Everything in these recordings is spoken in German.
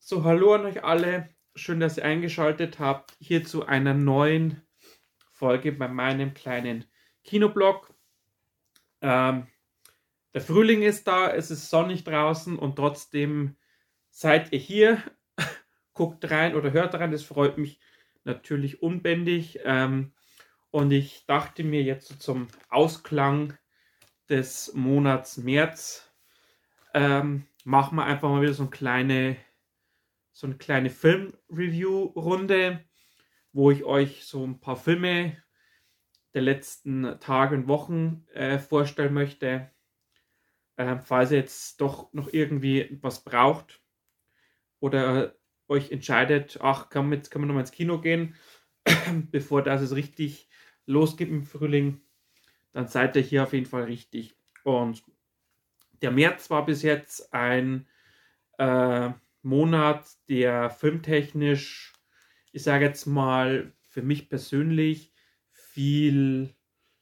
So, hallo an euch alle. Schön, dass ihr eingeschaltet habt hier zu einer neuen Folge bei meinem kleinen Kinoblog. Ähm, Der Frühling ist da, es ist sonnig draußen und trotzdem seid ihr hier. Guckt rein oder hört rein, das freut mich natürlich unbändig. Und ich dachte mir jetzt so zum Ausklang des Monats März, machen wir einfach mal wieder so eine kleine Film-Review-Runde, wo ich euch so ein paar Filme der letzten Tage und Wochen vorstellen möchte. Falls ihr jetzt doch noch irgendwie was braucht oder euch entscheidet, ach komm, jetzt können wir noch mal ins Kino gehen, bevor das es richtig losgeht im Frühling, dann seid ihr hier auf jeden Fall richtig. Und der März war bis jetzt ein äh, Monat, der filmtechnisch, ich sage jetzt mal, für mich persönlich viel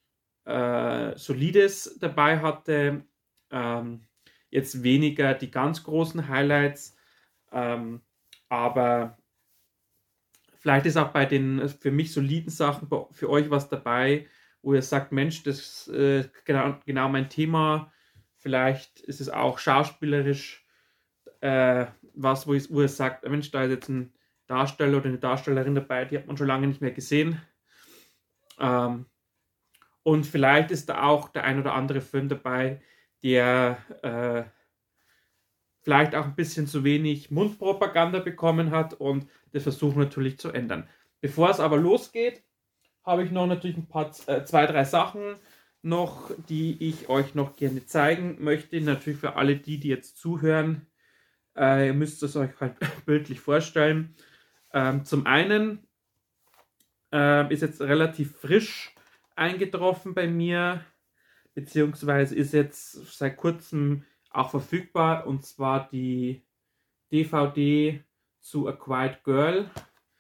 Solides dabei hatte. Ähm, Jetzt weniger die ganz großen Highlights, ähm, aber vielleicht ist auch bei den für mich soliden Sachen für euch was dabei, wo ihr sagt, Mensch, das ist genau mein Thema. Vielleicht ist es auch schauspielerisch was, wo ihr sagt, Mensch, da ist jetzt ein Darsteller oder eine Darstellerin dabei, die hat man schon lange nicht mehr gesehen. Ähm, und vielleicht ist da auch der ein oder andere Film dabei, der vielleicht auch ein bisschen zu wenig Mundpropaganda bekommen hat und das versuchen wir natürlich zu ändern. Bevor es aber losgeht, habe ich noch natürlich ein paar, zwei, drei Sachen noch, die ich euch noch gerne zeigen möchte. Natürlich für alle die jetzt zuhören, ihr müsst es euch halt bildlich vorstellen. Zum einen ist jetzt relativ frisch eingetroffen bei mir, beziehungsweise ist jetzt seit kurzem auch verfügbar, und zwar die DVD zu A Quiet Girl,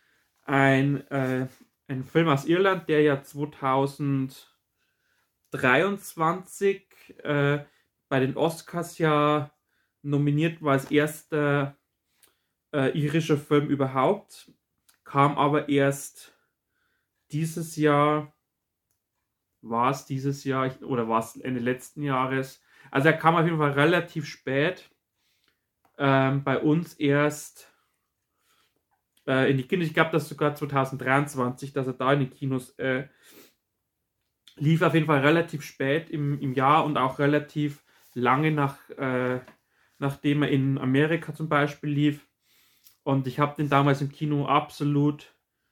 ein Film aus Irland, der ja 2023 bei den Oscars ja nominiert war als erster irischer Film überhaupt, kam aber erst dieses Jahr, oder war es Ende letzten Jahres? Also er kam auf jeden Fall relativ spät. Bei uns erst in die Kinos. Ich glaube, das sogar 2023, dass er da in den Kinos lief. Auf jeden Fall relativ spät im Jahr und auch relativ lange nachdem er in Amerika zum Beispiel lief. Und ich habe den damals im Kino absolut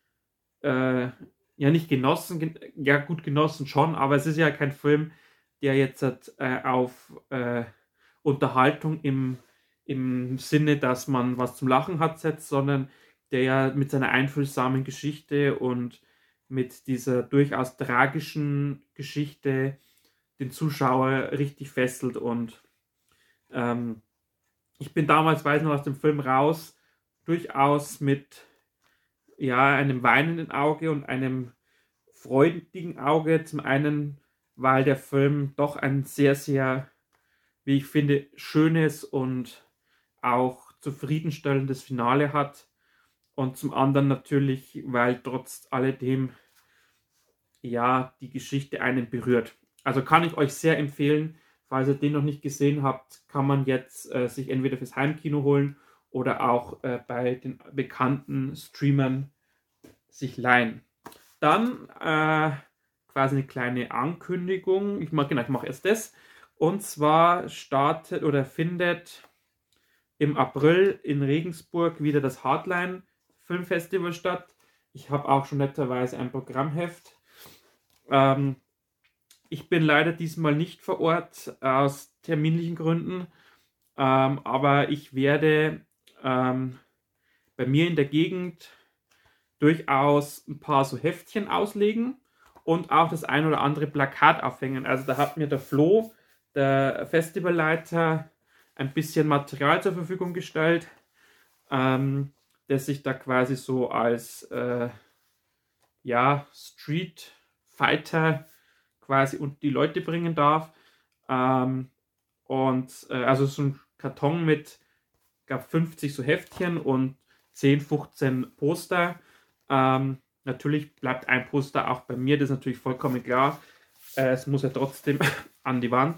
ja nicht genossen, ja gut genossen schon, aber es ist ja kein Film, der jetzt auf Unterhaltung im Sinne, dass man was zum Lachen hat, setzt, sondern der ja mit seiner einfühlsamen Geschichte und mit dieser durchaus tragischen Geschichte den Zuschauer richtig fesselt. Und ähm, ich bin damals, weiß noch, aus dem Film raus, durchaus mit ja, einem weinenden Auge und einem freudigen Auge. Zum einen, weil der Film doch ein sehr, sehr, wie ich finde, schönes und auch zufriedenstellendes Finale hat. Und zum anderen natürlich, weil trotz alledem ja die Geschichte einen berührt. Also kann ich euch sehr empfehlen. Falls ihr den noch nicht gesehen habt, kann man jetzt sich entweder fürs Heimkino holen oder auch bei den bekannten Streamern sich leihen. Dann quasi eine kleine Ankündigung. Ich mache erst das. Und zwar startet oder findet im April in Regensburg wieder das Hardline Filmfestival statt. Ich habe auch schon netterweise ein Programmheft. Ähm, Ich bin leider diesmal nicht vor Ort aus terminlichen Gründen, aber ich werde bei mir in der Gegend durchaus ein paar so Heftchen auslegen und auch das ein oder andere Plakat aufhängen. Also da hat mir der Flo, der Festivalleiter, ein bisschen Material zur Verfügung gestellt, das ich da quasi so als ja, Street Fighter quasi und die Leute bringen darf. Und also so ein Karton mit glaube 50 so Heftchen und 10, 15 Poster. Natürlich bleibt ein Poster auch bei mir, das ist natürlich vollkommen klar. Es muss ja trotzdem an die Wand.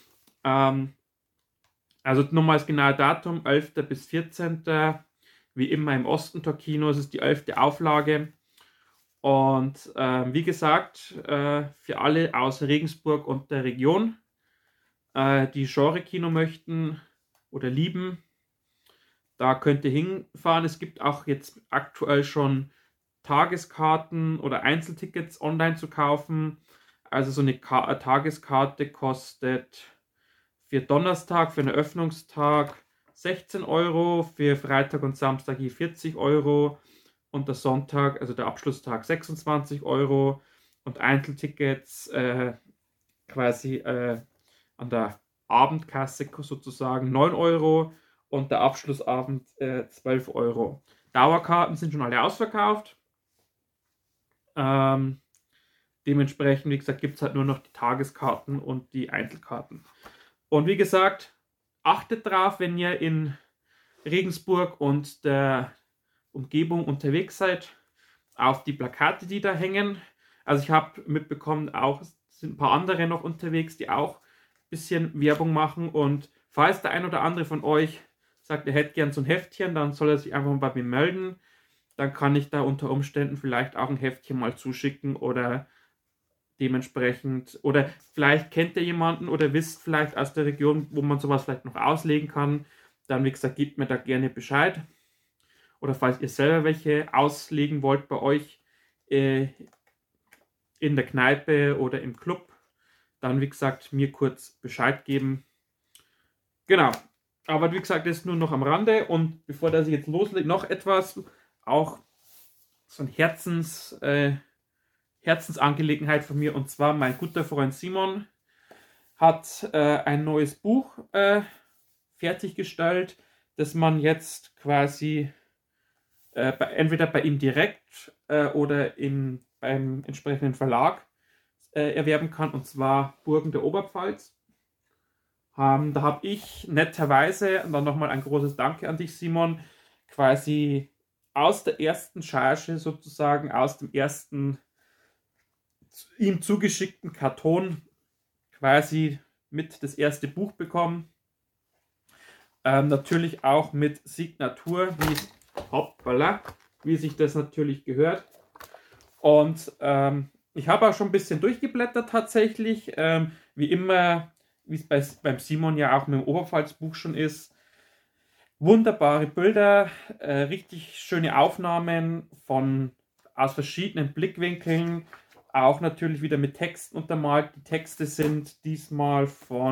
Also nochmal das genaue Datum, 11. bis 14. Wie immer im Ostentor-Kino, es ist die 11. Auflage. Und wie gesagt, für alle aus Regensburg und der Region, die Genre-Kino möchten oder lieben, da könnt ihr hinfahren. Es gibt auch jetzt aktuell schon Tageskarten oder Einzeltickets online zu kaufen. Also so eine Tageskarte kostet für Donnerstag, für einen Öffnungstag 16 Euro, für Freitag und Samstag je 40 Euro und der Sonntag, also der Abschlusstag 26 Euro und Einzeltickets quasi an der Abendkasse sozusagen 9 Euro und der Abschlussabend 12 Euro. Dauerkarten sind schon alle ausverkauft. Dementsprechend, wie gesagt, gibt es halt nur noch die Tageskarten und die Einzelkarten. Und wie gesagt, achtet drauf, wenn ihr in Regensburg und der Umgebung unterwegs seid, auf die Plakate, die da hängen. Also ich habe mitbekommen, auch sind ein paar andere noch unterwegs, die auch ein bisschen Werbung machen. Und falls der ein oder andere von euch sagt, er hätte gern so ein Heftchen, dann soll er sich einfach mal bei mir melden. Dann kann ich da unter Umständen vielleicht auch ein Heftchen mal zuschicken oder dementsprechend, oder vielleicht kennt ihr jemanden oder wisst vielleicht aus der Region, wo man sowas vielleicht noch auslegen kann, dann wie gesagt, gebt mir da gerne Bescheid. Oder falls ihr selber welche auslegen wollt bei euch in der Kneipe oder im Club, dann wie gesagt, mir kurz Bescheid geben. Genau, aber wie gesagt, das ist nur noch am Rande und bevor das jetzt loslegt, noch etwas, auch so ein Herzensangelegenheit von mir, und zwar mein guter Freund Simon hat ein neues Buch fertiggestellt, das man jetzt quasi entweder bei ihm direkt oder beim entsprechenden Verlag erwerben kann, und zwar Burgen der Oberpfalz. Da habe ich netterweise, und dann nochmal ein großes Danke an dich, Simon, quasi aus der ersten Charge sozusagen, aus dem ersten ihm zugeschickten Karton quasi mit das erste Buch bekommen. Natürlich auch mit Signatur, wie sich das natürlich gehört. Und ich habe auch schon ein bisschen durchgeblättert tatsächlich. Wie immer, wie es beim Simon ja auch mit dem Oberpfalz-Buch schon ist. Wunderbare Bilder, richtig schöne Aufnahmen aus verschiedenen Blickwinkeln. Auch natürlich wieder mit Texten untermalt. Die Texte sind diesmal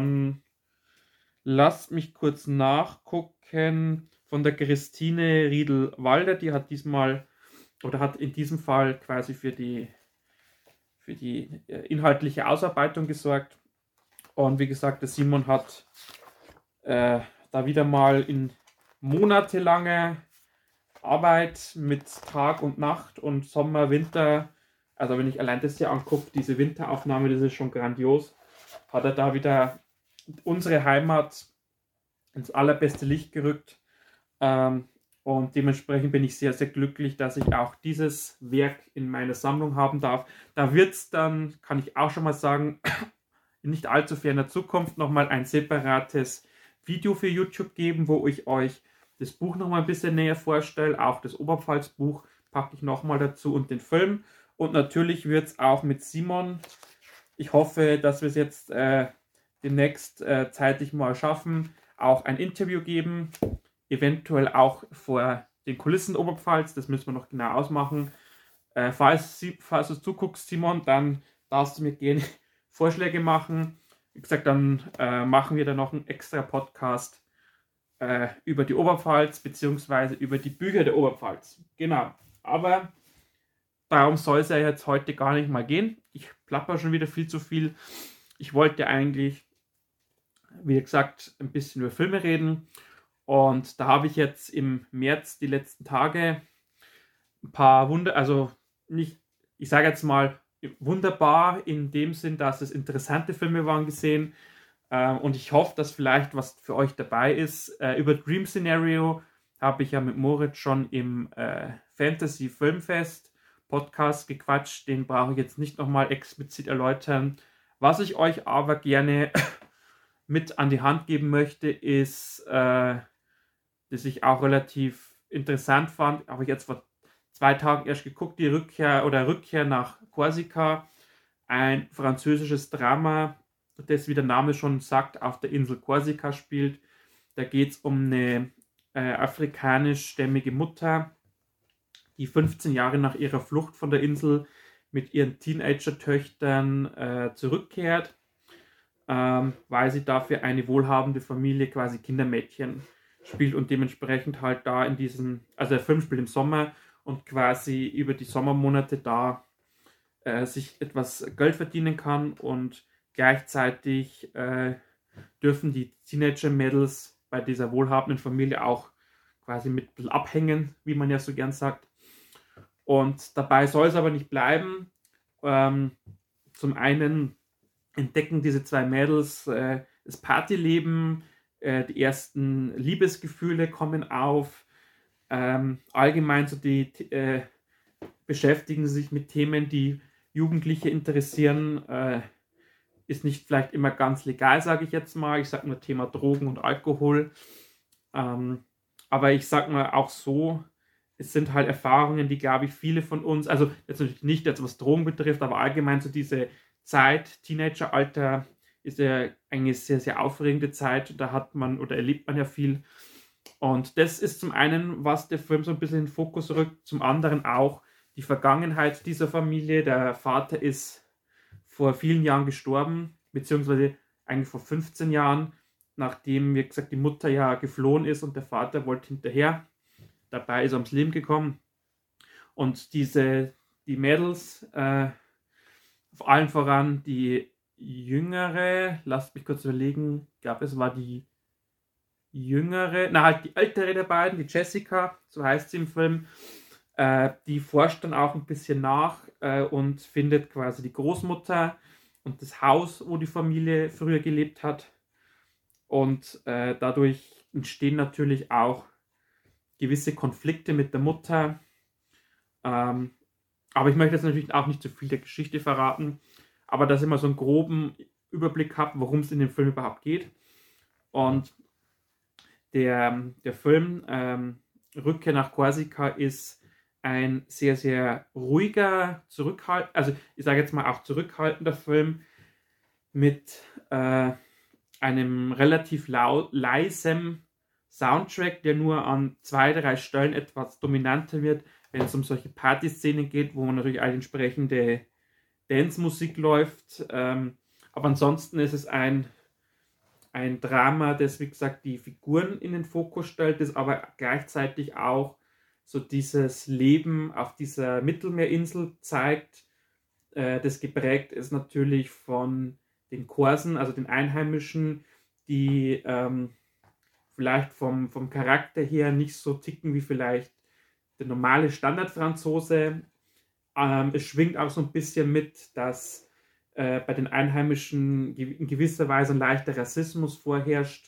lasst mich kurz nachgucken, von der Christine Riedel-Walder. Die hat hat in diesem Fall quasi für die inhaltliche Ausarbeitung gesorgt. Und wie gesagt, der Simon hat da wieder mal in monatelanger Arbeit mit Tag und Nacht und Sommer, Winter, also wenn ich allein das hier angucke, diese Winteraufnahme, das ist schon grandios, hat er da wieder unsere Heimat ins allerbeste Licht gerückt. Und dementsprechend bin ich sehr, sehr glücklich, dass ich auch dieses Werk in meiner Sammlung haben darf. Da wird es dann, kann ich auch schon mal sagen, in nicht allzu ferner Zukunft nochmal ein separates Video für YouTube geben, wo ich euch das Buch nochmal ein bisschen näher vorstelle. Auch das Oberpfalz-Buch packe ich nochmal dazu und den Film. Und natürlich wird es auch mit Simon, ich hoffe, dass wir es jetzt demnächst zeitlich mal schaffen, auch ein Interview geben. Eventuell auch vor den Kulissen Oberpfalz, das müssen wir noch genau ausmachen. Falls du zuguckst, Simon, dann darfst du mir gerne Vorschläge machen. Wie gesagt, dann machen wir dann noch einen extra Podcast über die Oberpfalz, beziehungsweise über die Bücher der Oberpfalz. Genau, aber darum soll es ja jetzt heute gar nicht mal gehen. Ich plapper schon wieder viel zu viel. Ich wollte eigentlich, wie gesagt, ein bisschen über Filme reden. Und da habe ich jetzt im März die letzten Tage ein paar ich sage jetzt mal wunderbar in dem Sinn, dass es interessante Filme waren gesehen. Und ich hoffe, dass vielleicht was für euch dabei ist. Über Dream Scenario habe ich ja mit Moritz schon im Fantasy Filmfest Podcast gequatscht. Den brauche ich jetzt nicht nochmal explizit erläutern. Was ich euch aber gerne mit an die Hand geben möchte, ist, dass ich auch relativ interessant fand, habe ich jetzt vor 2 Tagen erst geguckt, die Rückkehr nach Korsika, ein französisches Drama, das, wie der Name schon sagt, auf der Insel Korsika spielt. Da geht es um eine afrikanischstämmige Mutter, die 15 Jahre nach ihrer Flucht von der Insel mit ihren Teenager-Töchtern zurückkehrt, weil sie dafür eine wohlhabende Familie, quasi Kindermädchen, spielt und dementsprechend halt da in diesem, also der Film spielt im Sommer und quasi über die Sommermonate da sich etwas Geld verdienen kann und gleichzeitig dürfen die Teenager-Mädels bei dieser wohlhabenden Familie auch quasi mit ein bisschen abhängen, wie man ja so gern sagt. Und dabei soll es aber nicht bleiben. Zum einen entdecken diese 2 Mädels das Partyleben, die ersten Liebesgefühle kommen auf. Allgemein so beschäftigen sie sich mit Themen, die Jugendliche interessieren. Ist nicht vielleicht immer ganz legal, sage ich jetzt mal. Ich sage nur Thema Drogen und Alkohol. Aber ich sage mal auch so, es sind halt Erfahrungen, die, glaube ich, viele von uns, also jetzt natürlich nicht, jetzt was Drogen betrifft, aber allgemein so diese Zeit, Teenageralter, ist ja eine sehr, sehr aufregende Zeit. Da hat man oder erlebt man ja viel. Und das ist zum einen, was der Film so ein bisschen in den Fokus rückt, zum anderen auch die Vergangenheit dieser Familie. Der Vater ist vor vielen Jahren gestorben, beziehungsweise eigentlich vor 15 Jahren, nachdem, wie gesagt, die Mutter ja geflohen ist und der Vater wollte hinterher. Dabei ist er ums Leben gekommen. Und die Mädels, auf allen voran die jüngere, lasst mich kurz überlegen, ich glaube, es war die jüngere, halt die ältere der beiden, die Jessica, so heißt sie im Film, die forscht dann auch ein bisschen nach und findet quasi die Großmutter und das Haus, wo die Familie früher gelebt hat. Und dadurch entstehen natürlich auch gewisse Konflikte mit der Mutter. Aber ich möchte jetzt natürlich auch nicht zu viel der Geschichte verraten, aber dass ich mal so einen groben Überblick habe, worum es in dem Film überhaupt geht. Und der Film Rückkehr nach Korsika ist ein sehr, sehr ruhiger, also ich sage jetzt mal auch zurückhaltender Film mit einem relativ leisem Soundtrack, der nur an 2, 3 Stellen etwas dominanter wird, wenn es um solche Partyszenen geht, wo natürlich eine entsprechende Dance-Musik läuft. Aber ansonsten ist es ein Drama, das, wie gesagt, die Figuren in den Fokus stellt, das aber gleichzeitig auch so dieses Leben auf dieser Mittelmeerinsel zeigt, das geprägt ist natürlich von den Korsen, also den Einheimischen, die vielleicht vom Charakter her nicht so ticken wie vielleicht der normale Standardfranzose. Es schwingt auch so ein bisschen mit, dass bei den Einheimischen in gewisser Weise ein leichter Rassismus vorherrscht,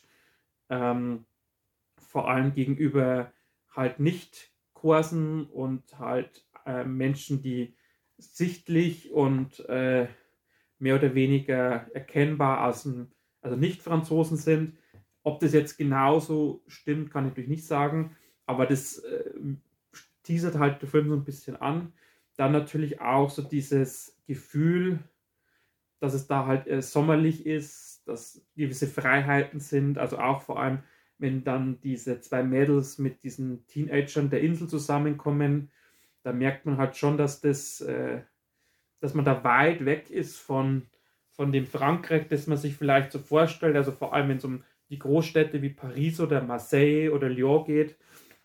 vor allem gegenüber halt Nicht-Korsen und halt Menschen, die sichtlich und mehr oder weniger erkennbar also Nicht-Franzosen sind. Ob das jetzt genauso stimmt, kann ich natürlich nicht sagen, aber das teasert halt der Film so ein bisschen an. Dann natürlich auch so dieses Gefühl, dass es da halt sommerlich ist, dass gewisse Freiheiten sind, also auch vor allem, wenn dann diese 2 Mädels mit diesen Teenagern der Insel zusammenkommen, da merkt man halt schon, dass man da weit weg ist von dem Frankreich, das man sich vielleicht so vorstellt, also vor allem wenn es um die Großstädte wie Paris oder Marseille oder Lyon geht.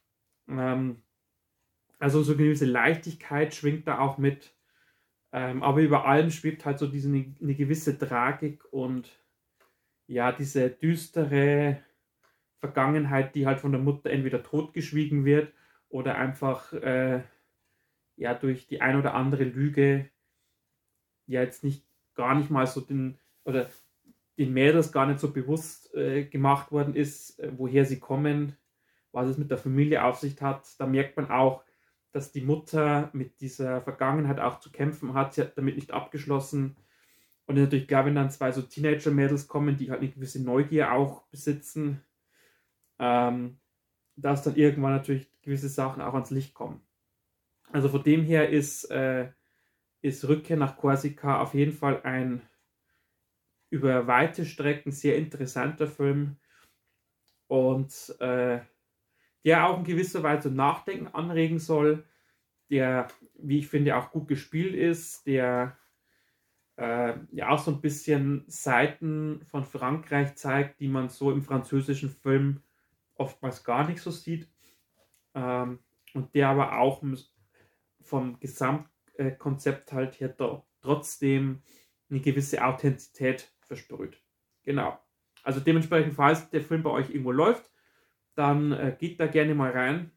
Also so eine gewisse Leichtigkeit schwingt da auch mit. Aber über allem schwebt halt so eine gewisse Tragik und ja, diese düstere Vergangenheit, die halt von der Mutter entweder totgeschwiegen wird oder einfach ja durch die ein oder andere Lüge ja jetzt gar nicht mal so den Mädels gar nicht so bewusst gemacht worden ist, woher sie kommen, was es mit der Familie auf sich hat. Da merkt man auch, dass die Mutter mit dieser Vergangenheit auch zu kämpfen hat. Sie hat damit nicht abgeschlossen. Und natürlich klar, wenn dann zwei so Teenager-Mädels kommen, die halt eine gewisse Neugier auch besitzen, dass dann irgendwann natürlich gewisse Sachen auch ans Licht kommen. Also von dem her ist Rückkehr nach Korsika auf jeden Fall ein über weite Strecken sehr interessanter Film und der auch in gewisser Weise zum Nachdenken anregen soll, der, wie ich finde, auch gut gespielt ist, der ja auch so ein bisschen Seiten von Frankreich zeigt, die man so im französischen Film oftmals gar nicht so sieht, und der aber auch vom Gesamtkonzept halt hier trotzdem eine gewisse Authentizität versprüht. Genau. Also dementsprechend, falls der Film bei euch irgendwo läuft, dann geht da gerne mal rein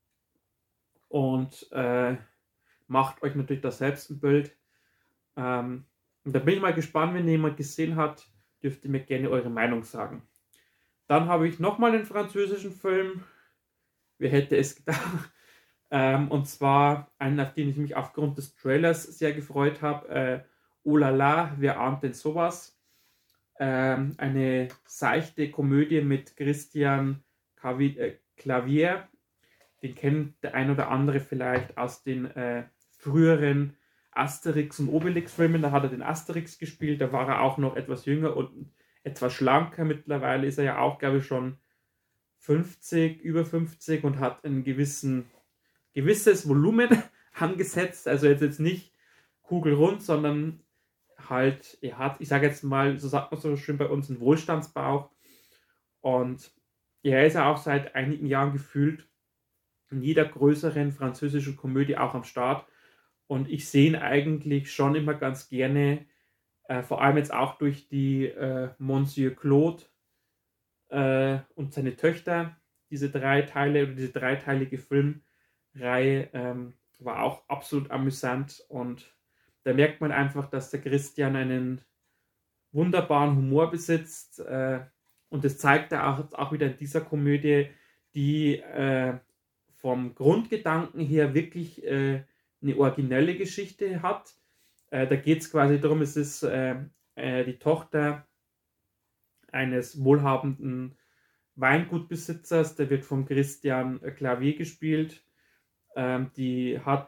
und macht euch natürlich da selbst ein Bild. Und da bin ich mal gespannt, wenn jemand gesehen hat, dürft ihr mir gerne eure Meinung sagen. Dann habe ich nochmal einen französischen Film. Wer hätte es gedacht? Und zwar einen, auf den ich mich aufgrund des Trailers sehr gefreut habe. Oh la la, wer ahnt denn sowas? Eine seichte Komödie mit Christian Clavier. Den kennt der ein oder andere vielleicht aus den früheren Asterix und Obelix-Filmen. Da hat er den Asterix gespielt. Da war er auch noch etwas jünger und etwas schlanker. Mittlerweile ist er ja auch, glaube ich, schon 50, über 50 und hat ein gewisses Volumen angesetzt. Also jetzt nicht kugelrund, sondern halt, er hat, ich sage jetzt mal, so sagt man so schön bei uns, einen Wohlstandsbauch. Und er ist ja auch seit einigen Jahren gefühlt in jeder größeren französischen Komödie auch am Start. Und ich sehe ihn eigentlich schon immer ganz gerne, vor allem jetzt auch durch die Monsieur Claude und seine Töchter. Diese dreiteilige Filmreihe war auch absolut amüsant. Und da merkt man einfach, dass der Christian einen wunderbaren Humor besitzt. Und das zeigt er auch wieder in dieser Komödie, die vom Grundgedanken her wirklich eine originelle Geschichte hat. Da geht es quasi darum, es ist die Tochter eines wohlhabenden Weingutbesitzers, der wird von Christian Clavier gespielt. Die hat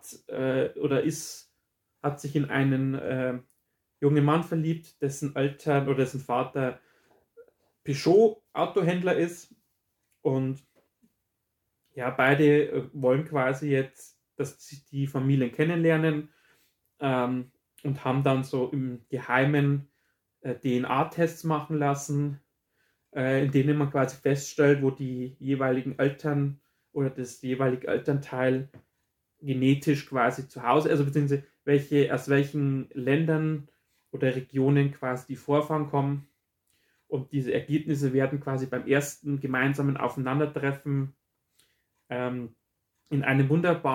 sich in einen jungen Mann verliebt, dessen Eltern oder dessen Vater Peugeot-Autohändler ist. Und ja, beide wollen quasi jetzt, dass sie die Familien kennenlernen, und haben dann so im Geheimen DNA-Tests machen lassen, in denen man quasi feststellt, wo die jeweiligen Eltern oder das jeweilige Elternteil genetisch quasi zu Hause, also beziehungsweise aus welchen Ländern oder Regionen quasi die Vorfahren kommen. Und diese Ergebnisse werden quasi beim ersten gemeinsamen Aufeinandertreffen in einem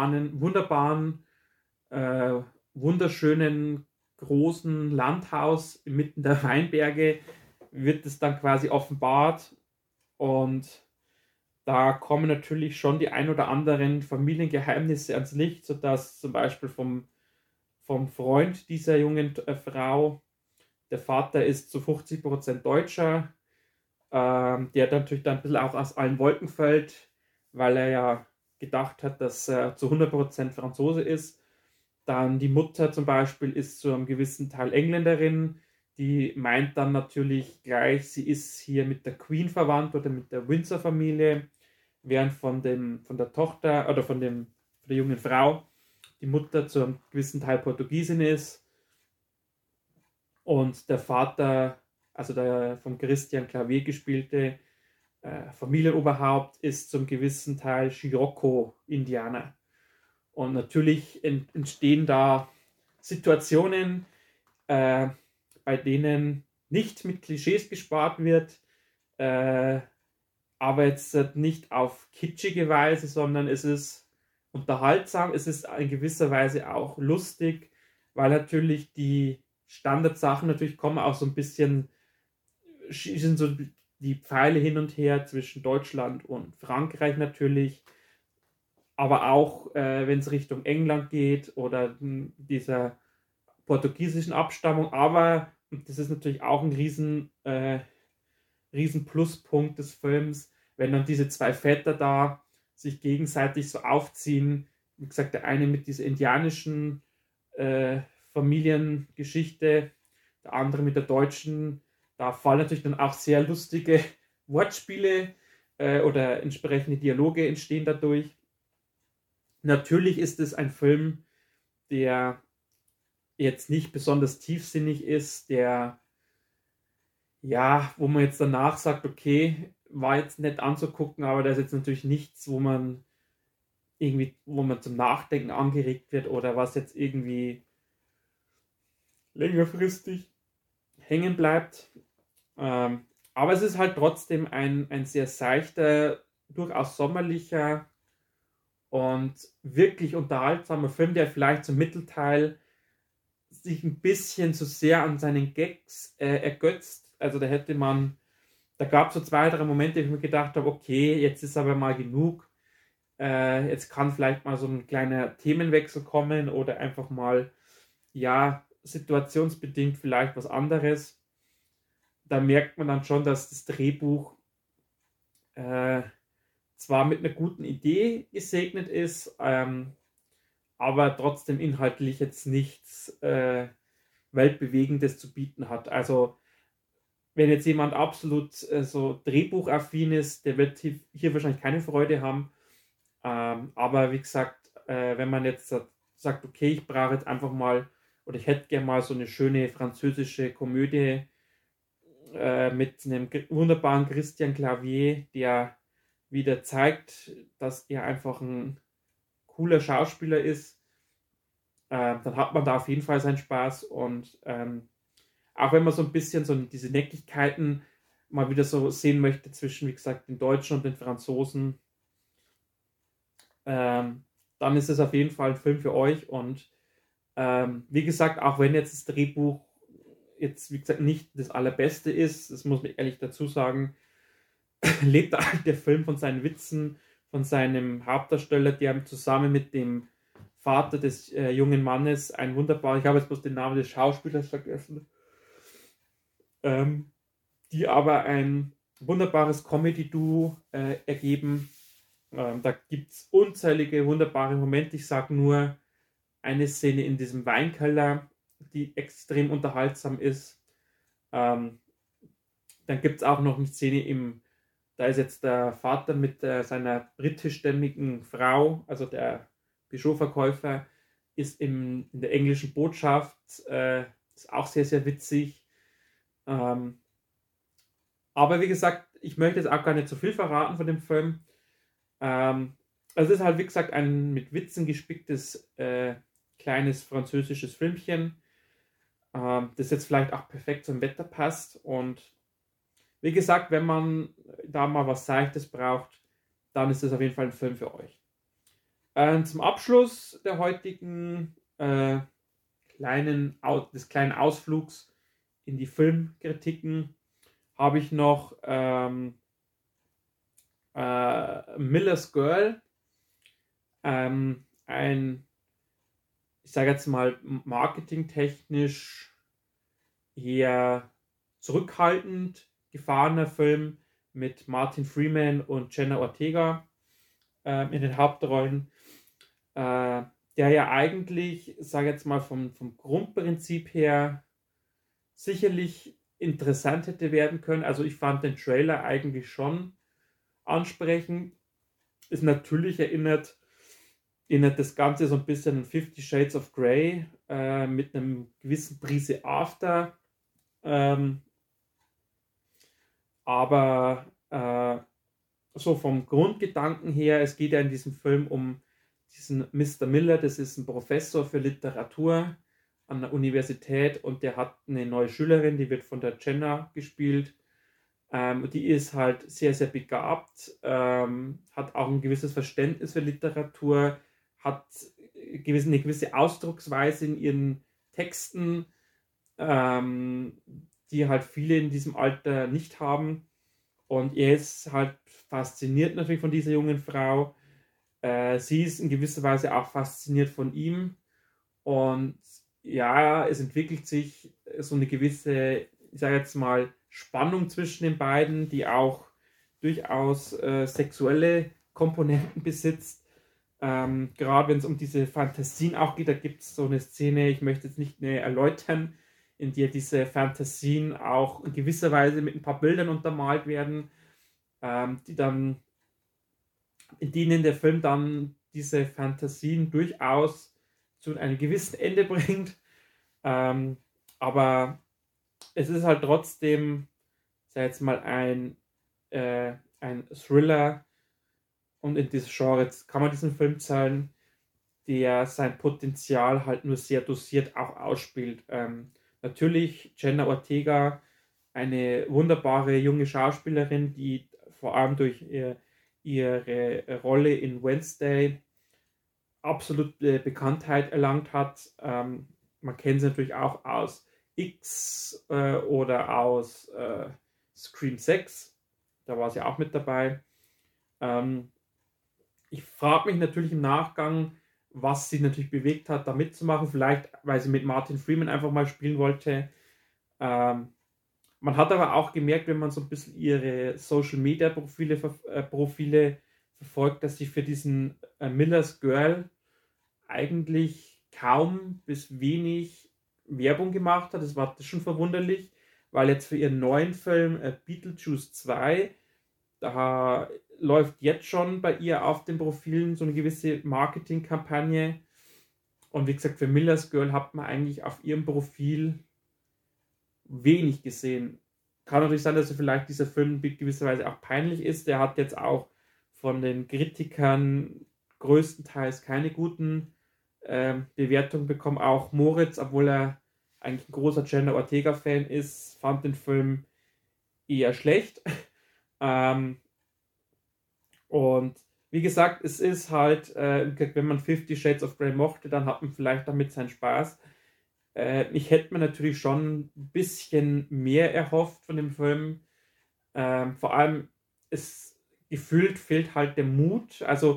wunderschönen großen Landhaus inmitten der Weinberge wird es dann quasi offenbart, und da kommen natürlich schon die ein oder anderen Familiengeheimnisse ans Licht, sodass zum Beispiel vom Freund dieser jungen Frau, der Vater ist zu 50% Deutscher, der natürlich dann ein bisschen auch aus allen Wolken fällt, weil er ja gedacht hat, dass er zu 100% Franzose ist. Dann die Mutter zum Beispiel ist zu einem gewissen Teil Engländerin, die meint dann natürlich gleich, sie ist hier mit der Queen verwandt oder mit der Windsor-Familie, während von der Tochter oder von der jungen Frau die Mutter zu einem gewissen Teil Portugiesin ist und der Vater, also der von Christian Clavier gespielte Familienoberhaupt, ist zum gewissen Teil Chirocco-Indianer. Und natürlich entstehen da Situationen, bei denen nicht mit Klischees gespart wird, aber jetzt nicht auf kitschige Weise, sondern es ist unterhaltsam, es ist in gewisser Weise auch lustig, weil natürlich die Standardsachen natürlich kommen auch so ein bisschen schießen so die Pfeile hin und her zwischen Deutschland und Frankreich natürlich, aber auch wenn es Richtung England geht oder dieser portugiesischen Abstammung. Aber und das ist natürlich auch ein riesen Pluspunkt des Films, wenn dann diese zwei Väter da sich gegenseitig so aufziehen. Wie gesagt, der eine mit dieser indianischen äh, Familiengeschichte, der andere mit der deutschen. Da fallen natürlich dann auch sehr lustige Wortspiele oder entsprechende Dialoge entstehen dadurch. Natürlich ist es ein Film, der jetzt nicht besonders tiefsinnig ist, der, ja, wo man jetzt danach sagt, okay, war jetzt nett anzugucken, aber da ist jetzt natürlich nichts, wo man zum Nachdenken angeregt wird oder was jetzt irgendwie längerfristig hängen bleibt. Aber es ist halt trotzdem ein sehr seichter, durchaus sommerlicher und wirklich unterhaltsamer Film, der vielleicht zum Mittelteil sich ein bisschen zu sehr an seinen Gags ergötzt. Also da gab es so zwei, drei Momente, wo ich mir gedacht habe, okay, jetzt ist aber mal genug. Jetzt kann vielleicht mal so ein kleiner Themenwechsel kommen oder einfach mal, ja, situationsbedingt vielleicht was anderes. Da merkt man dann schon, dass das Drehbuch äh, zwar mit einer guten Idee gesegnet ist, aber trotzdem inhaltlich jetzt nichts Weltbewegendes zu bieten hat. Also wenn jetzt jemand absolut so drehbuchaffin ist, der wird hier wahrscheinlich keine Freude haben. Aber wie gesagt, wenn man jetzt sagt, okay, ich brauche jetzt einfach mal oder ich hätte gerne mal so eine schöne französische Komödie mit einem wunderbaren Christian Clavier, der wieder zeigt, dass er einfach ein cooler Schauspieler ist, dann hat man da auf jeden Fall seinen Spaß und auch wenn man so ein bisschen so diese Neckigkeiten mal wieder so sehen möchte zwischen, wie gesagt, den Deutschen und den Franzosen, dann ist es auf jeden Fall ein Film für euch und wie gesagt, auch wenn jetzt das Drehbuch jetzt, wie gesagt, nicht das allerbeste ist, das muss man ehrlich dazu sagen, lebt der Film von seinen Witzen, von seinem Hauptdarsteller, der zusammen mit dem Vater des jungen Mannes ein wunderbar, ich habe jetzt bloß den Namen des Schauspielers vergessen, die aber ein wunderbares Comedy-Duo ergeben. Da gibt es unzählige wunderbare Momente. Ich sage nur eine Szene in diesem Weinkeller, die extrem unterhaltsam ist. Dann gibt es auch noch eine Szene da ist jetzt der Vater mit seiner britischstämmigen Frau, also der Peugeot-Verkäufer, ist in der englischen Botschaft, ist auch sehr, sehr witzig. Aber wie gesagt, ich möchte jetzt auch gar nicht so viel verraten von dem Film. Es ist halt, wie gesagt, ein mit Witzen gespicktes kleines französisches Filmchen, das jetzt vielleicht auch perfekt zum Wetter passt. Und wie gesagt, wenn man da mal was Seichtes braucht, dann ist das auf jeden Fall ein Film für euch. Zum Abschluss der heutigen des kleinen Ausflugs in die Filmkritiken habe ich noch Miller's Girl, ich sage jetzt mal, marketingtechnisch eher zurückhaltend gefahrener Film mit Martin Freeman und Jenna Ortega in den Hauptrollen, der ja eigentlich, sage jetzt mal, vom Grundprinzip her sicherlich interessant hätte werden können. Also ich fand den Trailer eigentlich schon ansprechend. Ist natürlich erinnert das Ganze so ein bisschen an 50 Shades of Grey mit einem gewissen Prise After. Aber so vom Grundgedanken her, es geht ja in diesem Film um diesen Mr. Miller, das ist ein Professor für Literatur an der Universität und der hat eine neue Schülerin, die wird von der Jenna gespielt. Die ist halt sehr, sehr begabt, hat auch ein gewisses Verständnis für Literatur, hat eine gewisse Ausdrucksweise in ihren Texten, die halt viele in diesem Alter nicht haben. Und er ist halt fasziniert natürlich von dieser jungen Frau. Sie ist in gewisser Weise auch fasziniert von ihm. Und ja, es entwickelt sich so eine gewisse, ich sage jetzt mal, Spannung zwischen den beiden, die auch durchaus sexuelle Komponenten besitzt. Gerade wenn es um diese Fantasien auch geht, da gibt es so eine Szene, ich möchte jetzt nicht näher erläutern, in der diese Fantasien auch in gewisser Weise mit ein paar Bildern untermalt werden, die dann, in denen der Film dann diese Fantasien durchaus zu einem gewissen Ende bringt. Aber es ist halt trotzdem, sag jetzt mal, ein Thriller, und in dieses Genre kann man diesen Film zahlen, der sein Potenzial halt nur sehr dosiert auch ausspielt. Natürlich Jenna Ortega, eine wunderbare junge Schauspielerin, die vor allem durch ihre Rolle in Wednesday absolut Bekanntheit erlangt hat. Man kennt sie natürlich auch aus X oder aus Scream 6. Da war sie auch mit dabei. Ich frage mich natürlich im Nachgang, was sie natürlich bewegt hat, da mitzumachen. Vielleicht, weil sie mit Martin Freeman einfach mal spielen wollte. Man hat aber auch gemerkt, wenn man so ein bisschen ihre Social-Media-Profile verfolgt, dass sie für diesen Miller's Girl eigentlich kaum bis wenig Werbung gemacht hat. Das war schon verwunderlich, weil jetzt für ihren neuen Film Beetlejuice 2, da läuft jetzt schon bei ihr auf den Profilen so eine gewisse Marketingkampagne. Und wie gesagt, für Miller's Girl hat man eigentlich auf ihrem Profil wenig gesehen. Kann natürlich sein, dass vielleicht dieser Film in gewisser Weise auch peinlich ist. Der hat jetzt auch von den Kritikern größtenteils keine guten Bewertungen bekommen. Auch Moritz, obwohl er eigentlich ein großer Jenna Ortega-Fan ist, fand den Film eher schlecht. Und wie gesagt, es ist halt, wenn man 50 Shades of Grey mochte, dann hat man vielleicht damit seinen Spaß. Ich hätte mir natürlich schon ein bisschen mehr erhofft von dem Film. Vor allem, gefühlt fehlt halt der Mut. Also,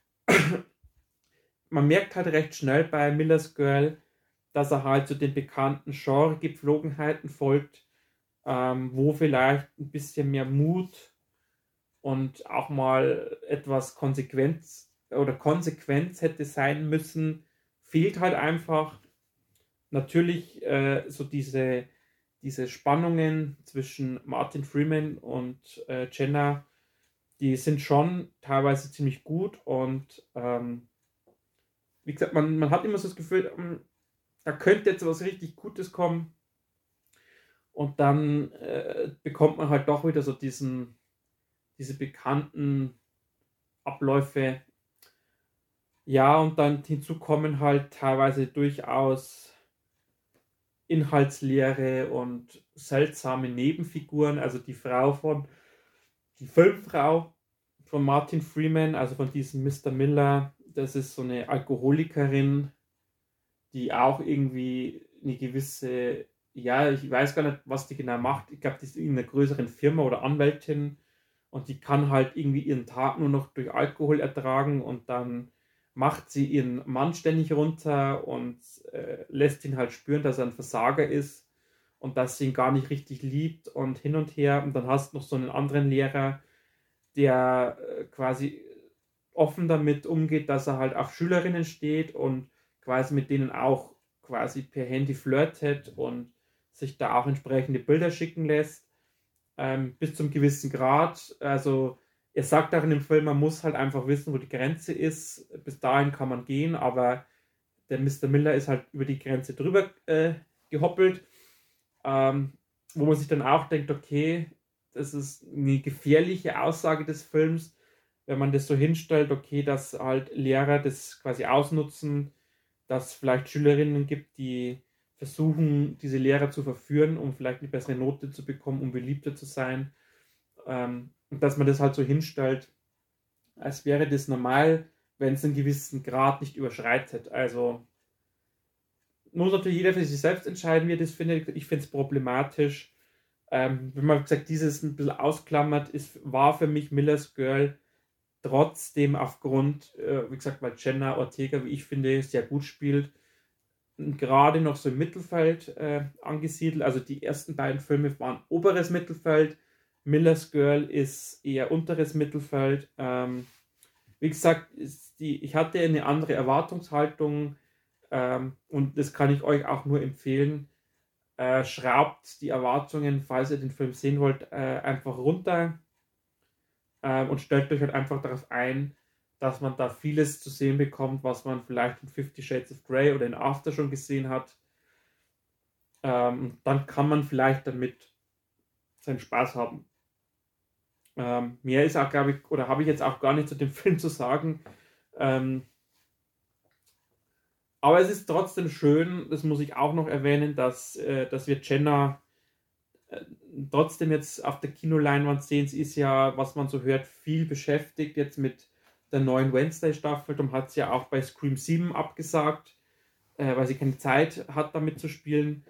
man merkt halt recht schnell bei Miller's Girl, dass er halt zu den bekannten Genre-Gepflogenheiten folgt, wo vielleicht ein bisschen mehr Mut und auch mal etwas Konsequenz hätte sein müssen, fehlt halt einfach. Natürlich so diese Spannungen zwischen Martin Freeman und Jenna, die sind schon teilweise ziemlich gut, und wie gesagt, man hat immer so das Gefühl, da könnte jetzt was richtig Gutes kommen, und dann bekommt man halt doch wieder so diese bekannten Abläufe. Ja, und dann hinzu kommen halt teilweise durchaus inhaltsleere und seltsame Nebenfiguren. Also die Filmfrau von Martin Freeman, also von diesem Mr. Miller, das ist so eine Alkoholikerin, die auch irgendwie eine gewisse, ja, ich weiß gar nicht, was die genau macht. Ich glaube, die ist in einer größeren Firma oder Anwältin, und die kann halt irgendwie ihren Tag nur noch durch Alkohol ertragen, und dann macht sie ihren Mann ständig runter und lässt ihn halt spüren, dass er ein Versager ist und dass sie ihn gar nicht richtig liebt und hin und her. Und dann hast du noch so einen anderen Lehrer, der quasi offen damit umgeht, dass er halt auf Schülerinnen steht und quasi mit denen auch quasi per Handy flirtet und sich da auch entsprechende Bilder schicken lässt, bis zum gewissen Grad. Also er sagt auch in dem Film, man muss halt einfach wissen, wo die Grenze ist. Bis dahin kann man gehen, aber der Mr. Miller ist halt über die Grenze drüber gehoppelt, wo man sich dann auch denkt, okay, das ist eine gefährliche Aussage des Films, wenn man das so hinstellt, okay, dass halt Lehrer das quasi ausnutzen, dass es vielleicht Schülerinnen gibt, die versuchen, diese Lehrer zu verführen, um vielleicht eine bessere Note zu bekommen, um beliebter zu sein. Und dass man das halt so hinstellt, als wäre das normal, wenn es einen gewissen Grad nicht überschreitet. Also muss natürlich jeder für sich selbst entscheiden, wie er das findet. Ich finde es problematisch. wenn man gesagt, dieses ein bisschen ausklammert, war für mich Miller's Girl trotzdem aufgrund, wie gesagt, weil Jenna Ortega, wie ich finde, sehr gut spielt, gerade noch so im Mittelfeld angesiedelt. Also die ersten beiden Filme waren oberes Mittelfeld. Miller's Girl ist eher unteres Mittelfeld. Wie gesagt, ich hatte eine andere Erwartungshaltung und das kann ich euch auch nur empfehlen. Schraubt die Erwartungen, falls ihr den Film sehen wollt, einfach runter und stellt euch halt einfach darauf ein, dass man da vieles zu sehen bekommt, was man vielleicht in 50 Shades of Grey oder in After schon gesehen hat. Dann kann man vielleicht damit seinen Spaß haben. Mehr ist auch, glaube ich, oder habe ich jetzt auch gar nicht zu dem Film zu sagen. Aber es ist trotzdem schön, das muss ich auch noch erwähnen, dass wir Jenna trotzdem jetzt auf der Kinoleinwand sehen. Sie ist ja, was man so hört, viel beschäftigt jetzt mit der neuen Wednesday-Staffel. Darum hat sie ja auch bei Scream 7 abgesagt, weil sie keine Zeit hat, damit zu spielen.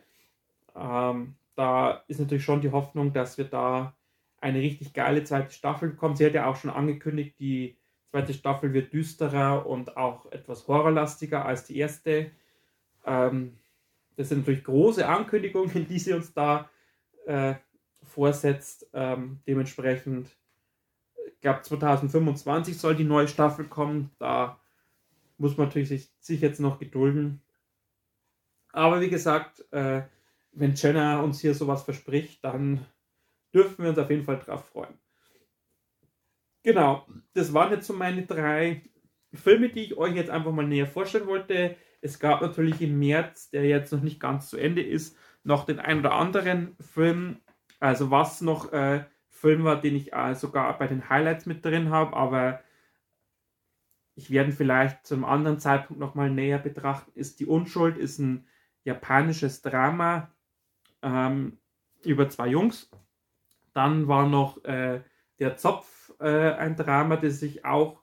Da ist natürlich schon die Hoffnung, dass wir da eine richtig geile zweite Staffel bekommen. Sie hat ja auch schon angekündigt, die zweite Staffel wird düsterer und auch etwas horrorlastiger als die erste. Das sind natürlich große Ankündigungen, die sie uns da vorsetzt. Dementsprechend, ich glaube 2025 soll die neue Staffel kommen. Da muss man natürlich sich jetzt noch gedulden. Aber wie gesagt, wenn Jenna uns hier sowas verspricht, dann dürfen wir uns auf jeden Fall drauf freuen. Genau, das waren jetzt so meine 3 Filme, die ich euch jetzt einfach mal näher vorstellen wollte. Es gab natürlich im März, der jetzt noch nicht ganz zu Ende ist, noch den ein oder anderen Film. Also was noch Film war, den ich sogar bei den Highlights mit drin habe, aber ich werde ihn vielleicht zu einem anderen Zeitpunkt nochmal näher betrachten, ist Die Unschuld, ist ein japanisches Drama über 2 Jungs. Dann war noch Der Zopf, ein Drama, das ich auch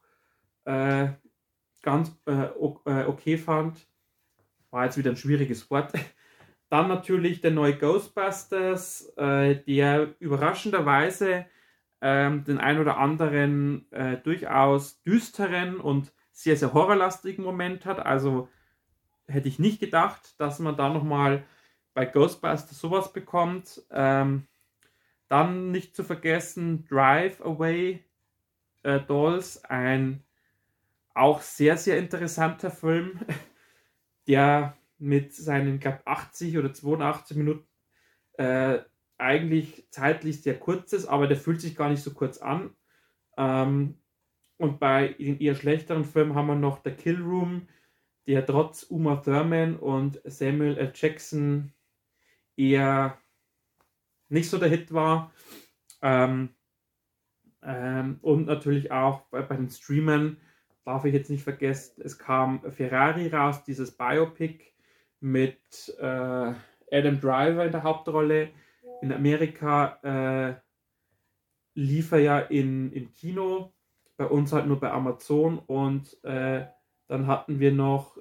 ganz okay fand. War jetzt wieder ein schwieriges Wort. Dann natürlich der neue Ghostbusters, der überraschenderweise den ein oder anderen durchaus düsteren und sehr, sehr horrorlastigen Moment hat. Also hätte ich nicht gedacht, dass man da nochmal bei Ghostbusters sowas bekommt. Dann nicht zu vergessen Drive Away Dolls, ein auch sehr, sehr interessanter Film, der mit seinen, glaube 80 oder 82 Minuten eigentlich zeitlich sehr kurz ist, aber der fühlt sich gar nicht so kurz an. Und bei den eher schlechteren Filmen haben wir noch The Kill Room, der trotz Uma Thurman und Samuel L. Jackson eher nicht so der Hit war. Und natürlich auch bei den Streamern darf ich jetzt nicht vergessen, es kam Ferrari raus, dieses Biopic mit Adam Driver in der Hauptrolle. In Amerika lief er ja im Kino, bei uns halt nur bei Amazon. Und dann hatten wir noch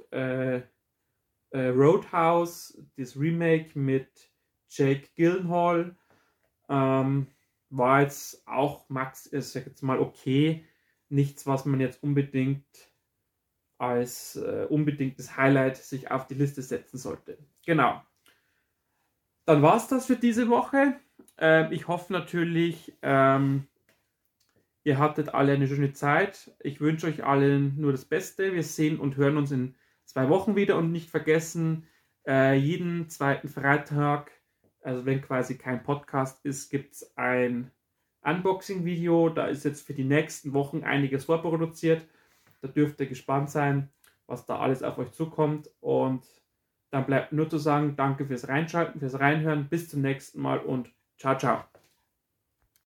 Roadhouse, das Remake mit Jake Gyllenhaal. War jetzt auch ich sag jetzt mal okay. Nichts, was man jetzt unbedingt als unbedingtes Highlight sich auf die Liste setzen sollte. Genau. Dann war es das für diese Woche. Ich hoffe natürlich, ihr hattet alle eine schöne Zeit. Ich wünsche euch allen nur das Beste. Wir sehen und hören uns in 2 Wochen wieder und nicht vergessen, jeden zweiten Freitag, also wenn quasi kein Podcast ist, gibt es ein Unboxing-Video. Da ist jetzt für die nächsten Wochen einiges vorproduziert. Da dürft ihr gespannt sein, was da alles auf euch zukommt. Und dann bleibt nur zu sagen, danke fürs Reinschalten, fürs Reinhören. Bis zum nächsten Mal und ciao, ciao.